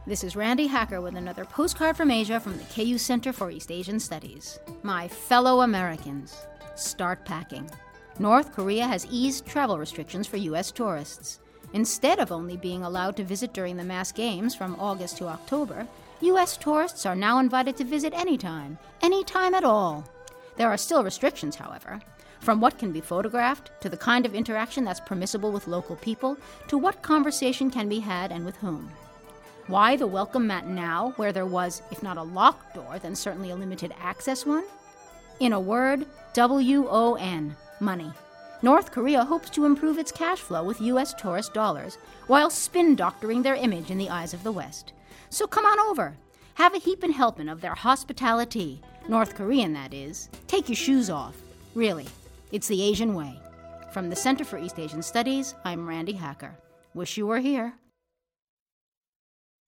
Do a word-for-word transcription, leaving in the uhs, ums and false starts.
This is Randy Hacker with another postcard from Asia from the K U Center for East Asian Studies. My fellow Americans, start packing. North Korea has eased travel restrictions for U S tourists. Instead of only being allowed to visit during the mass games from August to October, U S tourists are now invited to visit anytime, anytime at all. There are still restrictions, however. From what can be photographed, to the kind of interaction that's permissible with local people, to what conversation can be had and with whom. Why the welcome mat now, where there was, if not a locked door, then certainly a limited access one? In a word, W O N, money. North Korea hopes to improve its cash flow with U S tourist dollars, while spin-doctoring their image in the eyes of the West. So come on over. Have a heapin' helpin' of their hospitality. North Korean, that is. Take your shoes off. Really. It's the Asian way. From the Center for East Asian Studies, I'm Randy Hacker. Wish you were here.